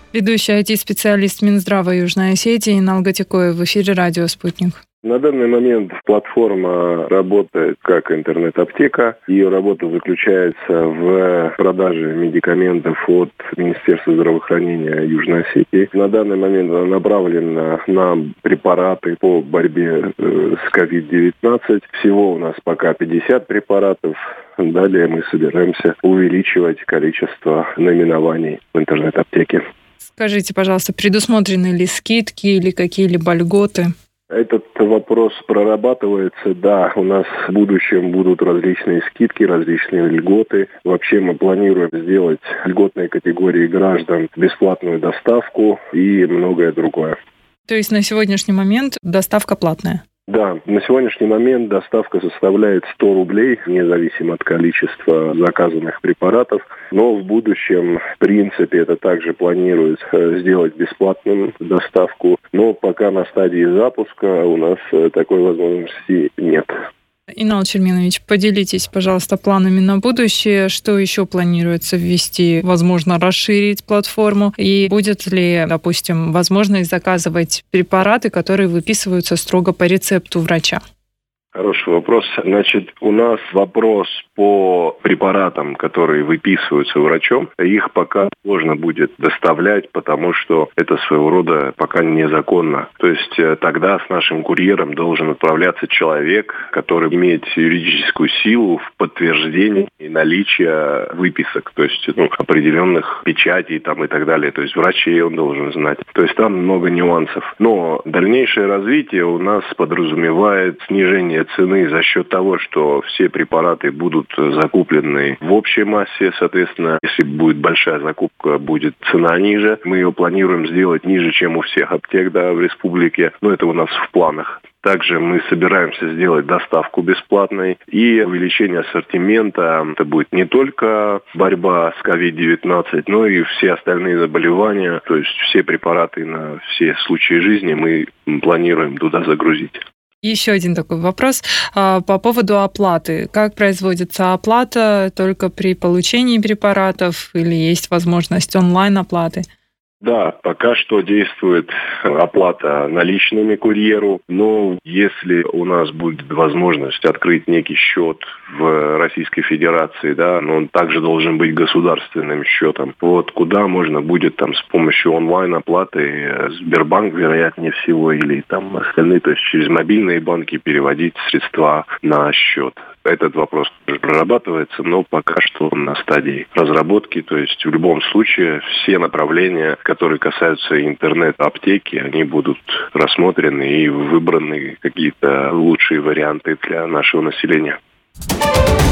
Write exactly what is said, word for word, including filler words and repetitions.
Ведущий ай ти-специалист Минздрава Южной Осетии Инал Гатикоев в эфире радио «Спутник». На данный момент платформа работает как интернет-аптека. Ее работа заключается в продаже медикаментов от Министерства здравоохранения Южной Осетии. На данный момент она направлена на препараты по борьбе с ковид девятнадцать. Всего у нас пока пятьдесят препаратов. Далее мы собираемся увеличивать количество наименований в интернет-аптеке. Скажите, пожалуйста, предусмотрены ли скидки или какие-либо льготы? Этот вопрос прорабатывается. Да, у нас в будущем будут различные скидки, различные льготы. Вообще мы планируем сделать льготной категории граждан бесплатную доставку и многое другое. То есть на сегодняшний момент доставка платная? Да, на сегодняшний момент доставка составляет сто рублей, независимо от количества заказанных препаратов. Но в будущем, в принципе, это также планируется сделать бесплатную доставку. Но пока на стадии запуска у нас такой возможности нет. Инал Черменович, поделитесь, пожалуйста, планами на будущее. Что еще планируется ввести? Возможно, расширить платформу? И будет ли, допустим, возможность заказывать препараты, которые выписываются строго по рецепту врача? Хороший вопрос. Значит, у нас вопрос по препаратам, которые выписываются врачом. Их пока сложно будет доставлять, потому что это своего рода пока незаконно. То есть тогда с нашим курьером должен отправляться человек, который имеет юридическую силу в подтверждении наличия выписок, то есть ну, определенных печатей там, и так далее. То есть врачей он должен знать. То есть там много нюансов. Но дальнейшее развитие у нас подразумевает снижение цены за счет того, что все препараты будут закуплены в общей массе. Соответственно, если будет большая закупка, будет цена ниже. Мы ее планируем сделать ниже, чем у всех аптек, да, в республике. Но это у нас в планах. Также мы собираемся сделать доставку бесплатной и увеличение ассортимента. Это будет не только борьба с ковид девятнадцать, но и все остальные заболевания. То есть все препараты на все случаи жизни мы планируем туда загрузить. Еще один такой вопрос по поводу оплаты. Как производится оплата? Только при получении препаратов или есть возможность онлайн-оплаты? Да, пока что действует оплата наличными курьеру, но если у нас будет возможность открыть некий счет в Российской Федерации, да, но он также должен быть государственным счетом, вот куда можно будет там с помощью онлайн-оплаты Сбербанк, вероятнее всего, или там остальные, то есть через мобильные банки переводить средства на счет. Этот вопрос прорабатывается, но пока что на стадии разработки. То есть в любом случае все направления, которые касаются интернет-аптеки, они будут рассмотрены и выбраны какие-то лучшие варианты для нашего населения.